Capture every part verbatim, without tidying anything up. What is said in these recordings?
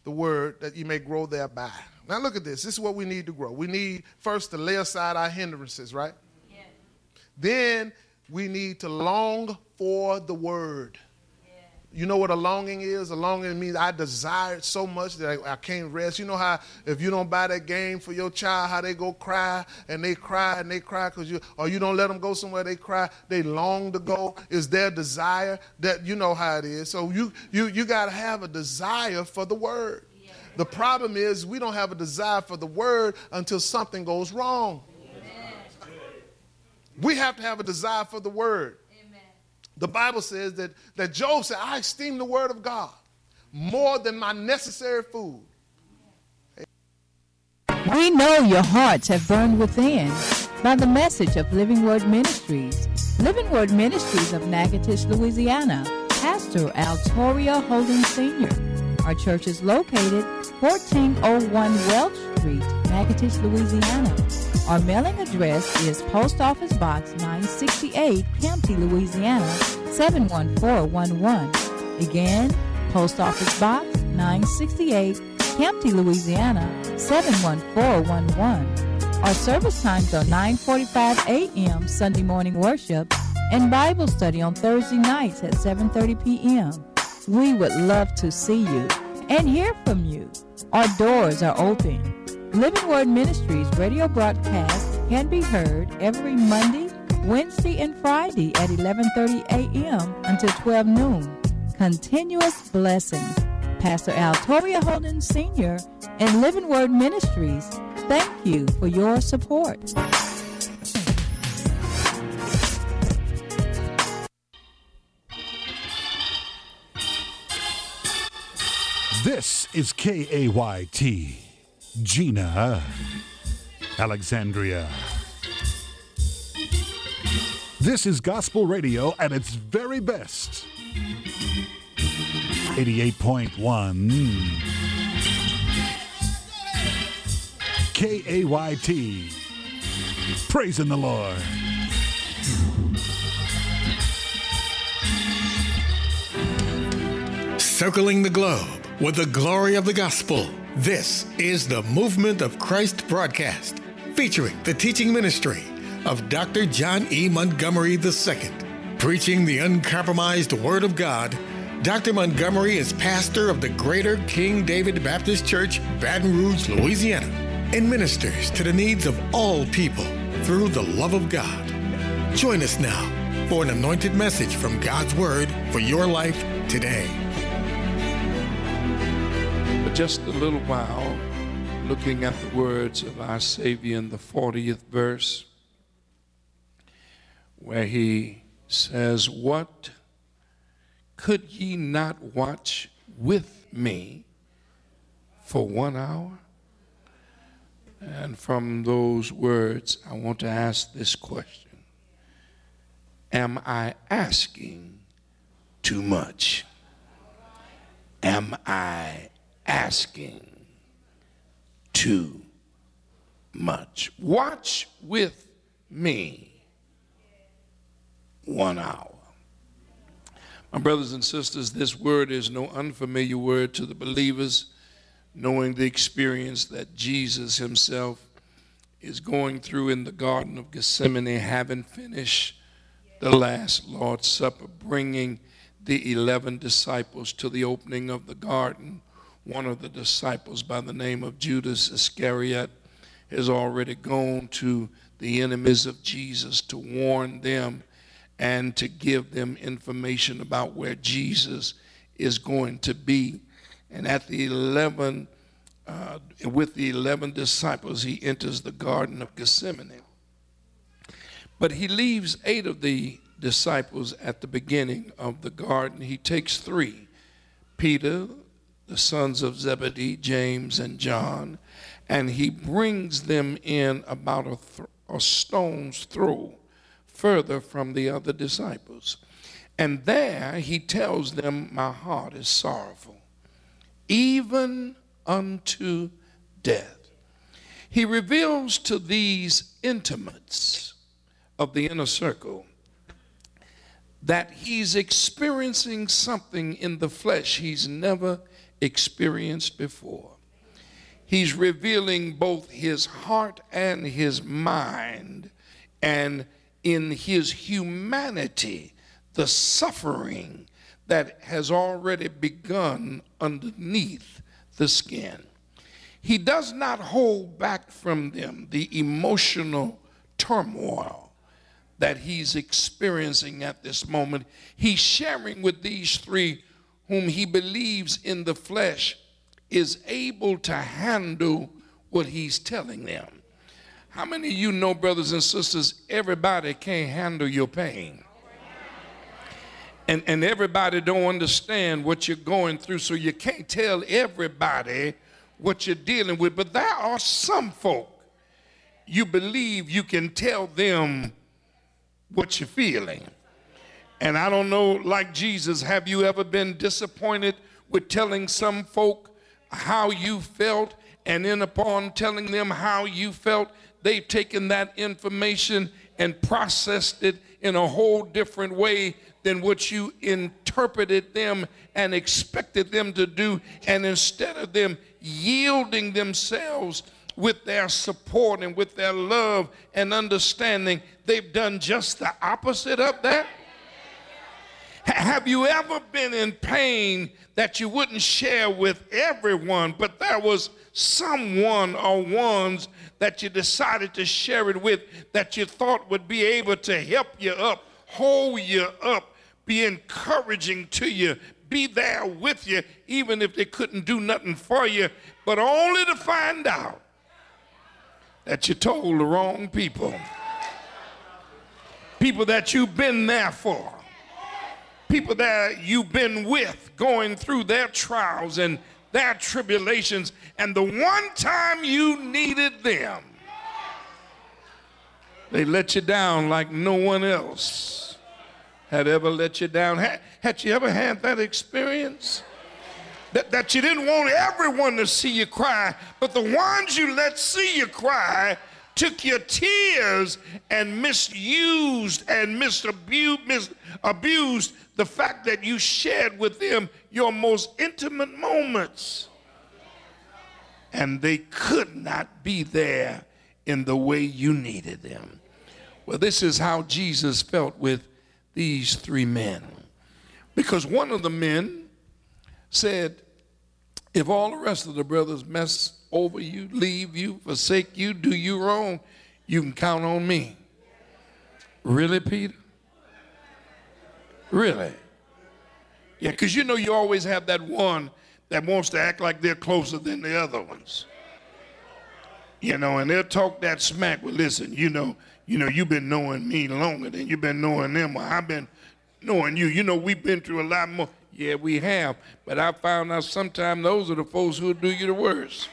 the word that you may grow thereby. Now look at this. This is what we need to grow. We need first to lay aside our hindrances, right? Yeah. Then we need to long for the word. You know what a longing is? A longing means I desire it so much that I, I can't rest. You know how if you don't buy that game for your child, how they go cry and they cry and they cry because you, or you don't let them go somewhere, they cry. They long to go. It's their desire. That you know how it is. So you you you got to have a desire for the word. Yeah. The problem is we don't have a desire for the word until something goes wrong. Yeah. We have to have a desire for the word. The Bible says that, that Job said, I esteem the word of God more than my necessary food. We know your hearts have burned within by the message of Living Word Ministries. Living Word Ministries of Natchitoches, Louisiana. Pastor Altoria Holden Senior Our church is located fourteen oh one Welch Street, Natchitoches, Louisiana. Our mailing address is Post Office Box nine sixty-eight, Kempty, Louisiana, seven one four one one. Again, Post Office Box nine sixty-eight, Kempty, Louisiana, seven one four one one. Our service times are nine forty-five a.m. Sunday morning worship and Bible study on Thursday nights at seven thirty p.m. We would love to see you and hear from you. Our doors are open. Living Word Ministries radio broadcast can be heard every Monday, Wednesday, and Friday at eleven thirty a.m. until twelve noon. Continuous blessings. Pastor Altoria Holden Senior and Living Word Ministries, thank you for your support. This is K A Y T, Gina, Alexandria. This is gospel radio at its very best. eighty-eight point one K A Y T, praising the Lord. Circling the globe with the glory of the gospel. This is the Movement of Christ broadcast, featuring the teaching ministry of Doctor John E. Montgomery the Second. Preaching the uncompromised Word of God, Doctor Montgomery is pastor of the Greater King David Baptist Church, Baton Rouge, Louisiana, and ministers to the needs of all people through the love of God. Join us now for an anointed message from God's Word for your life today. For just a little while, looking at the words of our Savior in the fortieth verse, where he says, "What could ye not watch with me for one hour?" And from those words, I want to ask this question: am I asking too much? Am I asking too much? Watch with me one hour. My brothers and sisters, this word is no unfamiliar word to the believers, knowing the experience that Jesus himself is going through in the Garden of Gethsemane, having finished the last Lord's Supper, bringing the eleven disciples to the opening of the garden. One of the disciples by the name of Judas Iscariot has already gone to the enemies of Jesus to warn them and to give them information about where Jesus is going to be. And at the eleven, uh, with the eleven disciples, he enters the Garden of Gethsemane. But he leaves eight of the disciples at the beginning of the garden. He takes three, Peter, the sons of Zebedee, James and John, and he brings them in about a, th- a stone's throw further from the other disciples. And there he tells them, my heart is sorrowful, even unto death. He reveals to these intimates of the inner circle that he's experiencing something in the flesh he's never experienced before. He's revealing both his heart and his mind, and in his humanity, the suffering that has already begun underneath the skin. He does not hold back from them the emotional turmoil that he's experiencing at this moment. He's sharing with these three whom he believes in the flesh is able to handle what he's telling them. How many of you know, brothers and sisters, everybody can't handle your pain? And, and everybody don't understand what you're going through, so you can't tell everybody what you're dealing with. But there are some folk you believe you can tell them what you're feeling. And I don't know, like Jesus, have you ever been disappointed with telling some folk how you felt, and then upon telling them how you felt, they've taken that information and processed it in a whole different way than what you interpreted them and expected them to do. And instead of them yielding themselves with their support and with their love and understanding, they've done just the opposite of that. Have you ever been in pain that you wouldn't share with everyone, but there was someone or ones that you decided to share it with that you thought would be able to help you up, hold you up, be encouraging to you, be there with you, even if they couldn't do nothing for you, but only to find out that you told the wrong people. People that you've been there for. People that you've been with going through their trials and their tribulations, and the one time you needed them, they let you down like no one else had ever let you down. Had, had you ever had that experience? That, that you didn't want everyone to see you cry, but the ones you let see you cry took your tears and misused and misabused, misabused the fact that you shared with them your most intimate moments. And they could not be there in the way you needed them. Well, this is how Jesus felt with these three men. Because one of the men said, if all the rest of the brothers mess over you, leave you, forsake you, do you wrong, you can count on me. Really, Peter? Really? Yeah, because you know you always have that one that wants to act like they're closer than the other ones. You know, and they'll talk that smack. Well, listen, you know, you know, you've been knowing me longer than you've been knowing them. Or I've been knowing you. You know, we've been through a lot more. Yeah, we have. But I found out sometimes those are the folks who'll do you the worst.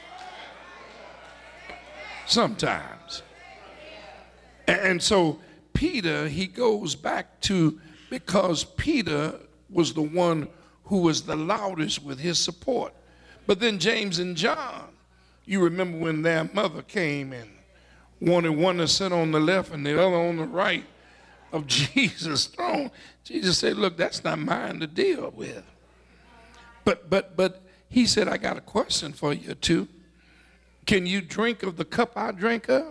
Sometimes. And, and so Peter, he goes back to, because Peter was the one who was the loudest with his support. But then James and John, you remember when their mother came and wanted one to sit on the left and the other on the right of Jesus' throne. Jesus said, look, that's not mine to deal with. But, but, but he said, I got a question for you too. Can you drink of the cup I drink of?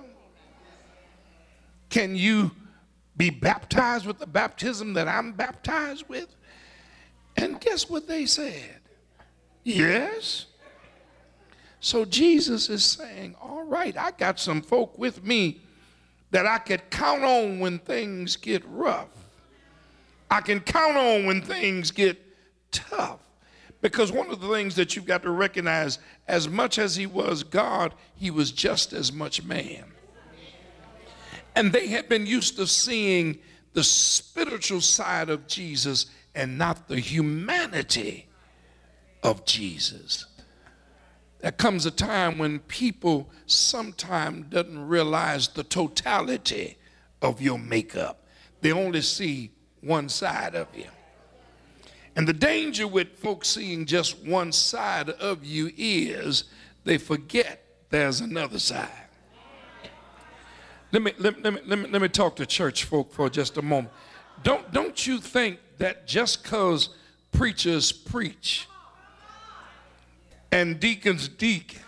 Can you be baptized with the baptism that I'm baptized with? And guess what they said? Yes. So Jesus is saying, all right, I got some folk with me that I could count on when things get rough. I can count on when things get tough. Because one of the things that you've got to recognize, as much as he was God, he was just as much man. And they had been used to seeing the spiritual side of Jesus and not the humanity of Jesus. There comes a time when people sometimes doesn't realize the totality of your makeup. They only see one side of you. And the danger with folks seeing just one side of you is they forget there's another side. Let me, let, let me, let me, let me talk to church folk for just a moment. Don't, don't you think that just because preachers preach, and deacons deek,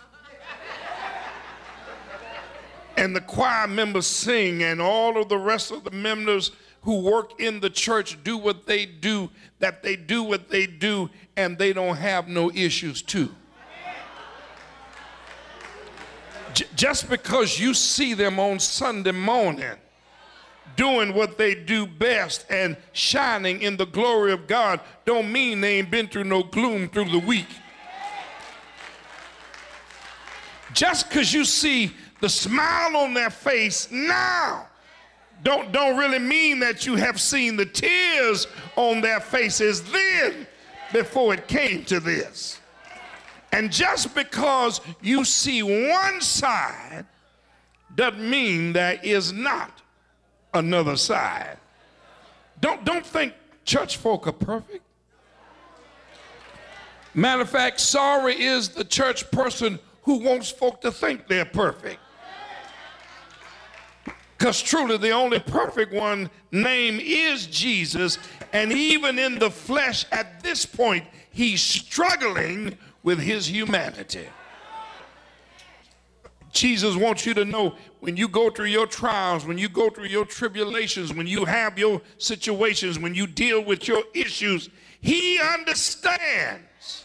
and the choir members sing, and all of the rest of the members who work in the church do what they do, that they do what they do, and they don't have no issues too. J- just because you see them on Sunday morning doing what they do best and shining in the glory of God don't mean they ain't been through no gloom through the week. Just because you see the smile on their face now don't, don't really mean that you have seen the tears on their faces then before it came to this. And just because you see one side doesn't mean there is not another side. Don't, don't think church folk are perfect. Matter of fact, sorry is the church person who wants folk to think they're perfect. Because truly the only perfect one name is Jesus, and even in the flesh at this point, he's struggling with his humanity. Jesus wants you to know when you go through your trials, when you go through your tribulations, when you have your situations, when you deal with your issues, he understands.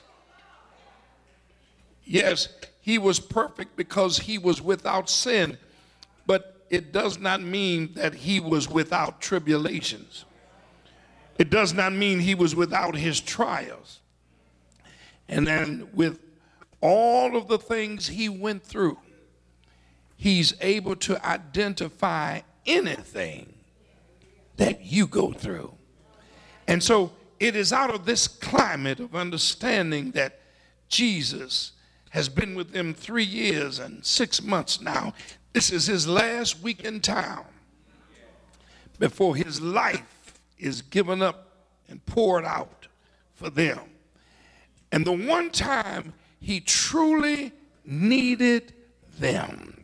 Yes, he was perfect because he was without sin, but it does not mean that he was without tribulations. It does not mean he was without his trials. And then with all of the things he went through, he's able to identify anything that you go through. And so it is out of this climate of understanding that Jesus has been with them three years and six months now. This is his last week in town before his life is given up and poured out for them. And the one time he truly needed them,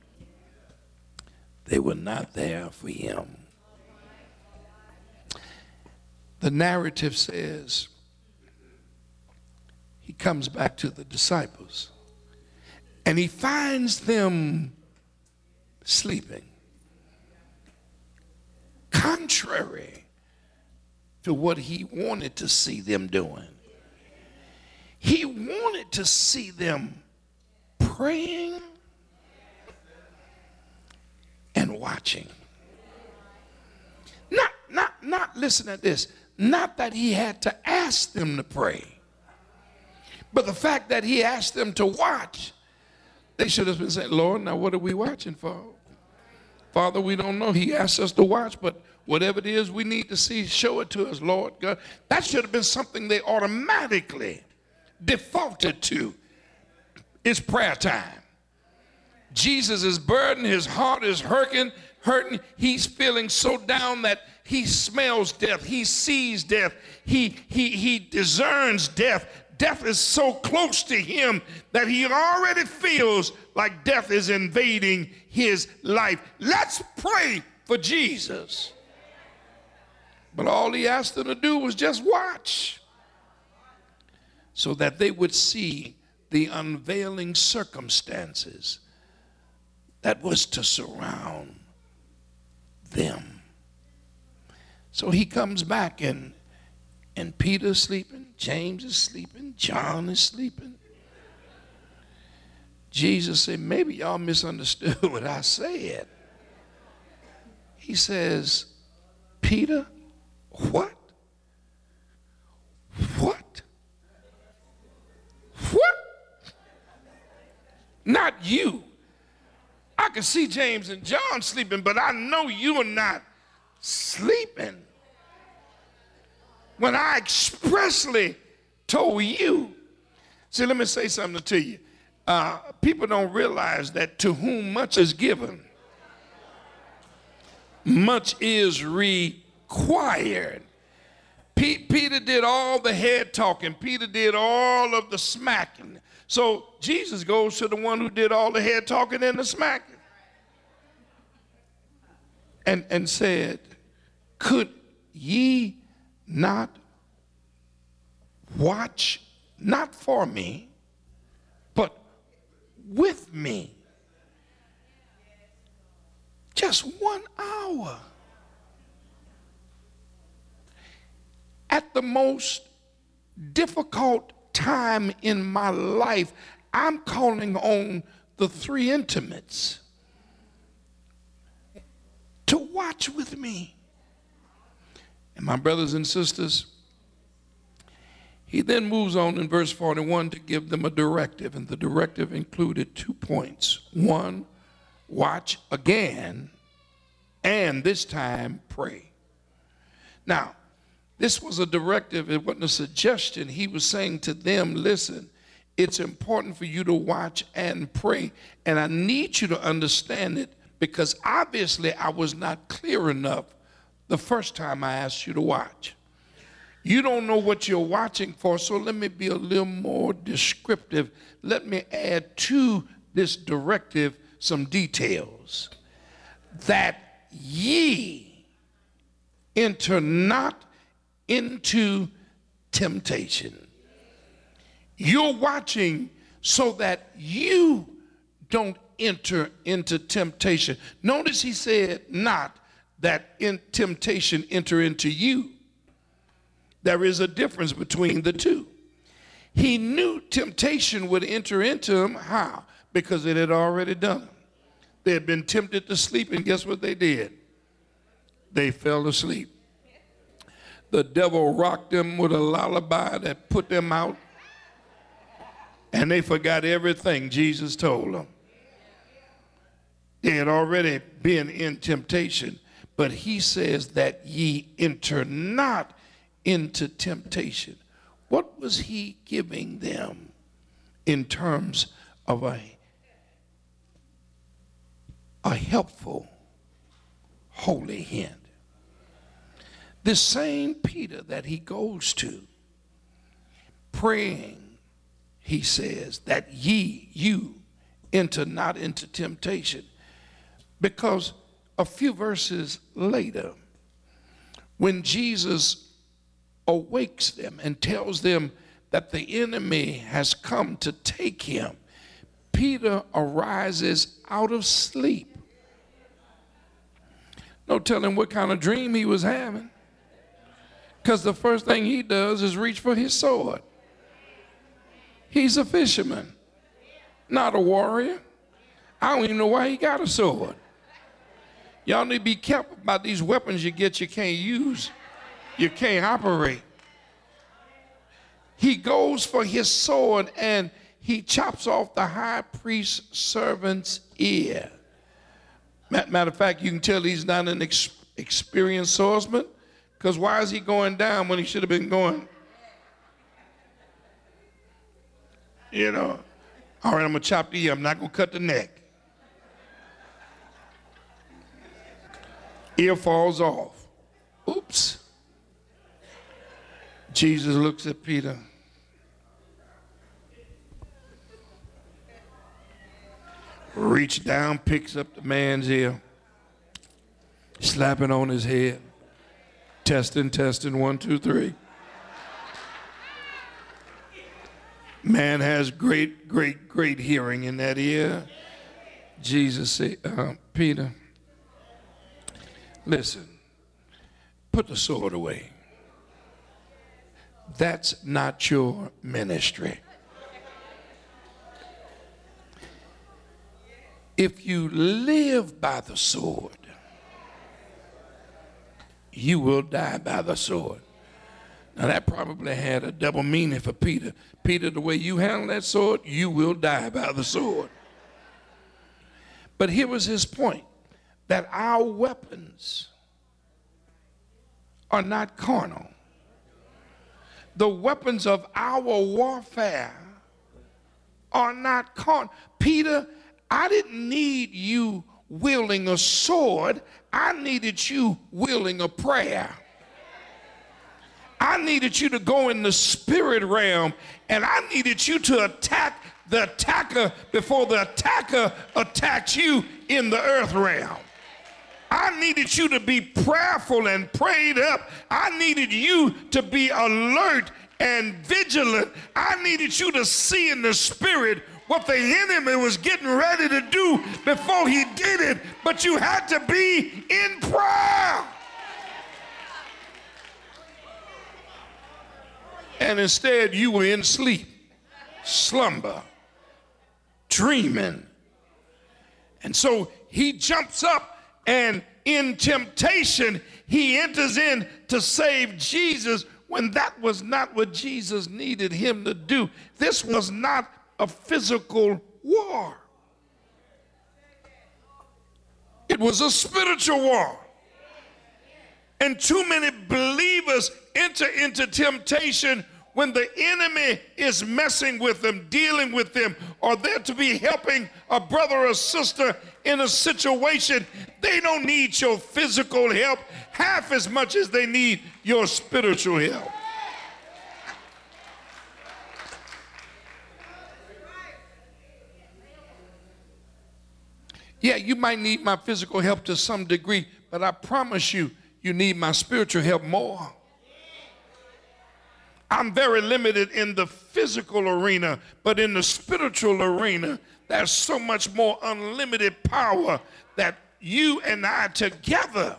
they were not there for him. The narrative says he comes back to the disciples and he finds them sleeping, contrary to what he wanted to see them doing. He wanted to see them praying and watching. Not, not, not, listen to this, not that he had to ask them to pray, but the fact that he asked them to watch. They should have been saying, Lord, now what are we watching for? Father, we don't know. He asked us to watch, but whatever it is we need to see, show it to us, Lord God. That should have been something they automatically defaulted to. It's prayer time. Jesus is burdened. His heart is hurting. hurting. He's feeling so down that he smells death. He sees death. He, he, he discerns death. Death is so close to him that he already feels like death is invading his life. Let's pray for Jesus. But all he asked them to do was just watch, so that they would see the unveiling circumstances that was to surround them. So he comes back, and and Peter's sleeping, James is sleeping, John is sleeping. Jesus said, maybe y'all misunderstood what I said. He says, Peter, what? What? What? Not you. I can see James and John sleeping, but I know you are not sleeping. When I expressly told you. See, let me say something to you. Uh, people don't realize that to whom much is given, much is required. P- Peter did all the head talking. Peter did all of the smacking. So Jesus goes to the one who did all the head talking and the smacking. And, and said, could ye not watch, not for me, with me. Just one hour. At the most difficult time in my life, I'm calling on the three intimates to watch with me. And my brothers and sisters, he then moves on in verse forty-one to give them a directive, and the directive included two points. One, watch again, and this time pray. Now, this was a directive, it wasn't a suggestion. He was saying to them, listen, it's important for you to watch and pray, and I need you to understand it because obviously I was not clear enough the first time I asked you to watch. You don't know what you're watching for, so let me be a little more descriptive. Let me add to this directive some details. That ye enter not into temptation. You're watching so that you don't enter into temptation. Notice he said not that in temptation enter into you. There is a difference between the two. He knew temptation would enter into him. How? Because it had already done it. They had been tempted to sleep, and guess what they did? They fell asleep. The devil rocked them with a lullaby that put them out, and they forgot everything Jesus told them. They had already been in temptation, but he says that ye enter not into temptation. What was he giving them in terms of a, a helpful, holy hint? This same Peter that he goes to, praying, he says, that ye, you, enter not into temptation. Because a few verses later, when Jesus awakes them and tells them that the enemy has come to take him, Peter arises out of sleep. No telling what kind of dream he was having, because the first thing he does is reach for his sword. He's a fisherman, not a warrior. I don't even know why he got a sword. Y'all need to be careful about these weapons you get you can't use. You can't operate. He goes for his sword and he chops off the high priest's servant's ear. Matter of fact, you can tell he's not an ex experienced swordsman, because why is he going down when he should have been going? You know, all right, I'm going to chop the ear. I'm not going to cut the neck. Ear falls off. Oops. Jesus looks at Peter. Reach down, picks up the man's ear, slapping on his head. Testing, testing, one, two, three. Man has great, great, great hearing in that ear. Jesus said, uh, Peter, listen, put the sword away. That's not your ministry. If you live by the sword, you will die by the sword. Now that probably had a double meaning for Peter. Peter, the way you handle that sword, you will die by the sword. But here was his point, that our weapons are not carnal. The weapons of our warfare are not carnal. Peter, I didn't need you wielding a sword. I needed you wielding a prayer. I needed you to go in the spirit realm, and I needed you to attack the attacker before the attacker attacks you in the earth realm. I needed you to be prayerful and prayed up. I needed you to be alert and vigilant. I needed you to see in the spirit what the enemy was getting ready to do before he did it, but you had to be in prayer. And instead you were in sleep, slumber, dreaming. And so he jumps up, and in temptation, he enters in to save Jesus when that was not what Jesus needed him to do. This was not a physical war. It was a spiritual war. And too many believers enter into temptation when the enemy is messing with them, dealing with them, or they're to be helping a brother or sister in a situation. They don't need your physical help half as much as they need your spiritual help. Yeah, you might need my physical help to some degree, but I promise you, you need my spiritual help more. I'm very limited in the physical arena, but in the spiritual arena, there's so much more unlimited power that you and I together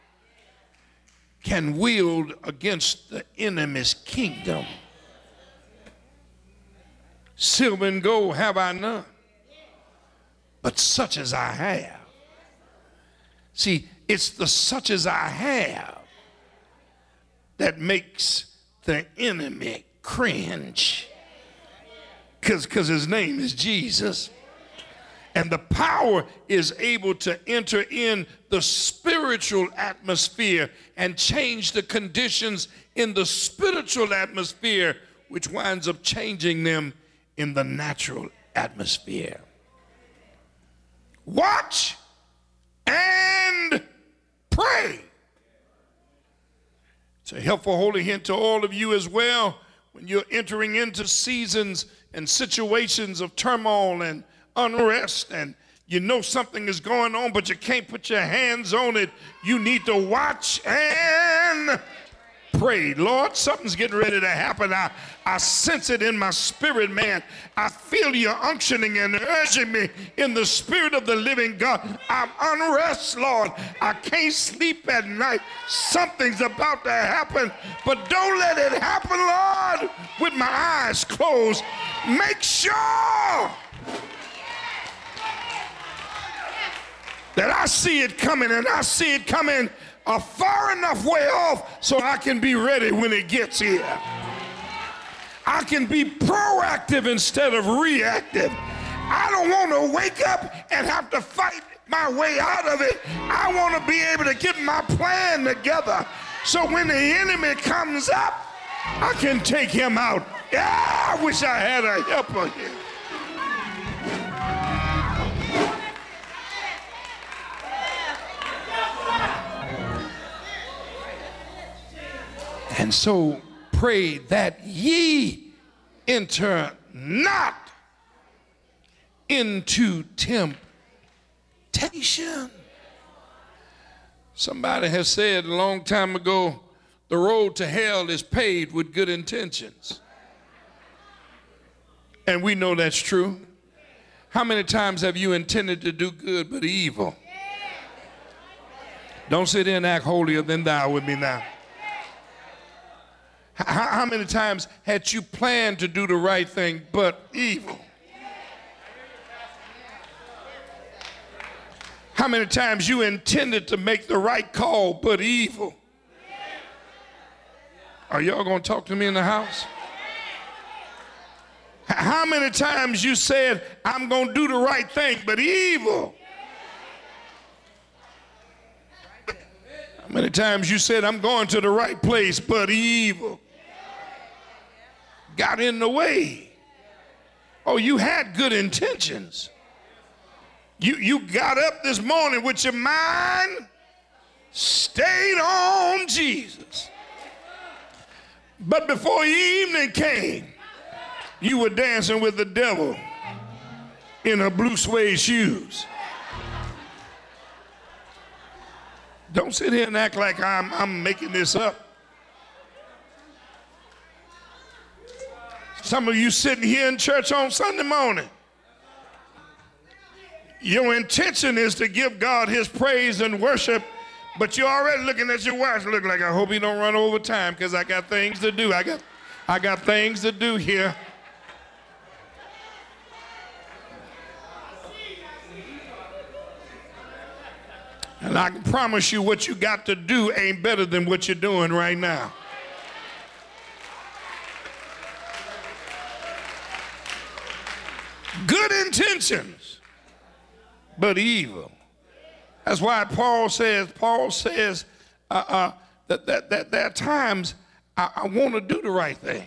can wield against the enemy's kingdom. Silver and gold have I none, but such as I have. See, it's the such as I have that makes the enemy cringe, because because his name is Jesus. And the power is able to enter in the spiritual atmosphere and change the conditions in the spiritual atmosphere, which winds up changing them in the natural atmosphere. Watch and pray. It's a helpful holy hint to all of you as well when you're entering into seasons and situations of turmoil and unrest, and you know something is going on, but you can't put your hands on it. You need to watch and pray. Lord, something's getting ready to happen. I, I sense it in my spirit, man. I feel you unctioning and urging me in the spirit of the living God. I'm unrest, Lord. I can't sleep at night. Something's about to happen, but don't let it happen, Lord, with my eyes closed. Make sure that I see it coming, and I see it coming a far enough way off so I can be ready when it gets here. I can be proactive instead of reactive. I don't want to wake up and have to fight my way out of it. I want to be able to get my plan together so when the enemy comes up, I can take him out. Yeah, I wish I had a helper here. And so pray that ye enter not into temptation. Somebody has said a long time ago, the road to hell is paved with good intentions. And we know that's true. How many times have you intended to do good but evil? Don't sit there and act holier than thou with me now. How, how many times had you planned to do the right thing but evil? How many times you intended to make the right call but evil? Are y'all going to talk to me in the house? How many times you said, I'm going to do the right thing but evil? How many times you said, I'm going to the right place but evil got in the way? Oh, you had good intentions. You, you got up this morning with your mind stayed on Jesus. But before evening came, you were dancing with the devil in her blue suede shoes. Don't sit here and act like I'm, I'm making this up. Some of you sitting here in church on Sunday morning, Your intention is to give God his praise and worship, but you're already looking at your watch, looking like, I hope he don't run over time because I got things to do. I got, I got things to do here. And I can promise you what you got to do ain't better than what you're doing right now. Good intentions, but evil. That's why Paul says, Paul says uh, uh, that, that, that there are times I, I want to do the right thing,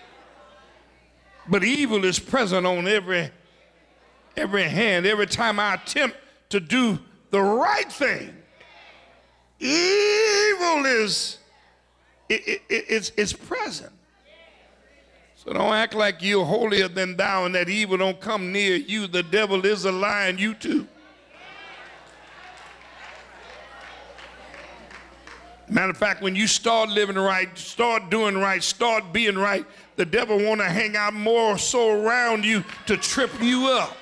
but evil is present on every, every hand. Every time I attempt to do the right thing, evil is it, it, it, it's, it's present. So don't act like you're holier than thou and that evil don't come near you. The devil is a lie, and you too. Matter of fact, when you start living right, start doing right, start being right, the devil want to hang out more so around you to trip you up.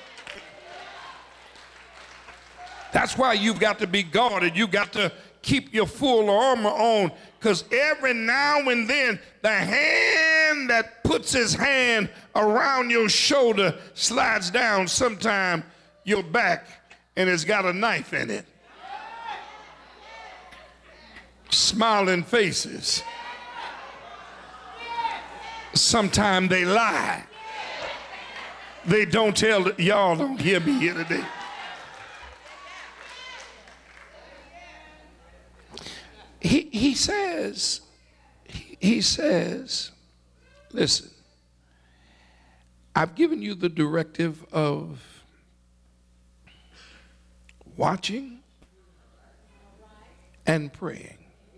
That's why you've got to be guarded. You got to keep your full armor on, because every now and then the hand that puts his hand around your shoulder slides down sometime your back and it's got a knife in it. Smiling faces. Sometimes they lie. They don't tell, y'all don't hear me here today. He, he says, he, he says, listen, I've given you the directive of watching and praying.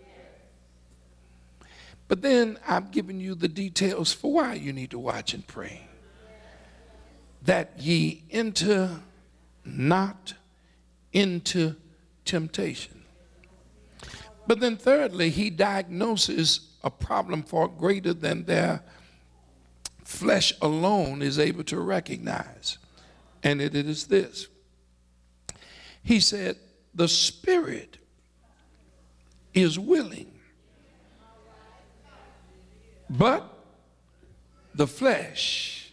But then I've given you the details for why you need to watch and pray. That ye enter not into temptation. But then thirdly, he diagnoses a problem far greater than their flesh alone is able to recognize. And it is this. He said, the spirit is willing, but the flesh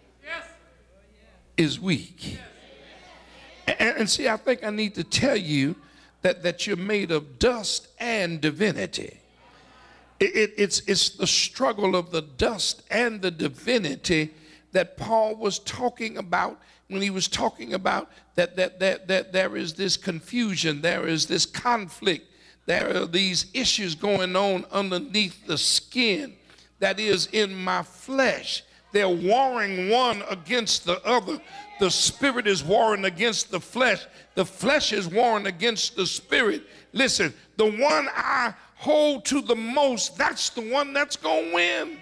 is weak. And, and see, I think I need to tell you that, that you're made of dust and divinity. It, it, it's, it's the struggle of the dust and the divinity that Paul was talking about when he was talking about that, that, that, that there is this confusion, there is this conflict, there are these issues going on underneath the skin that is in my flesh. They're warring one against the other. The spirit is warring against the flesh. The flesh is warring against the spirit. Listen, the one I hold to the most, that's the one that's going to win.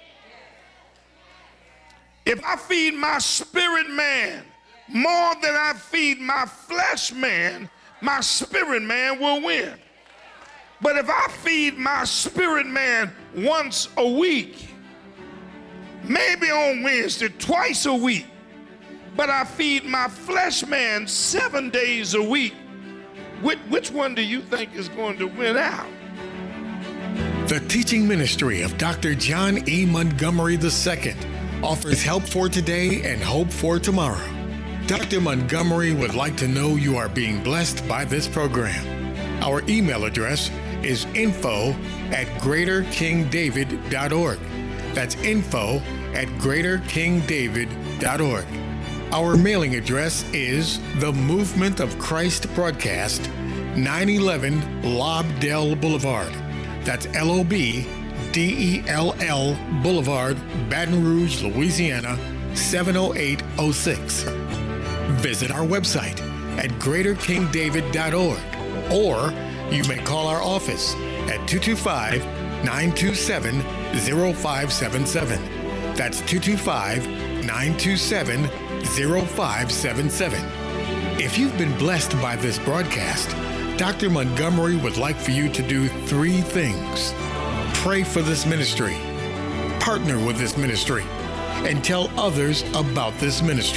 If I feed my spirit man more than I feed my flesh man, my spirit man will win. But if I feed my spirit man once a week, maybe on Wednesday, twice a week, but I feed my flesh man seven days a week, which, which one do you think is going to win out? The teaching ministry of Doctor John E. Montgomery the Second offers help for today and hope for tomorrow. Doctor Montgomery would like to know you are being blessed by this program. Our email address is info at greater king david dot org. That's info at greater king david dot org. Our mailing address is The Movement of Christ Broadcast, nine eleven Lobdell Boulevard. That's L O B D E L L Boulevard, Baton Rouge, Louisiana, seven oh eight oh six. Visit our website at greater king david dot org, or you may call our office at two two five, nine two seven, zero five seven seven. That's two two five, nine two seven, zero five seven seven. If you've been blessed by this broadcast, Doctor Montgomery would like for you to do three things. Pray for this ministry, partner with this ministry, and tell others about this ministry.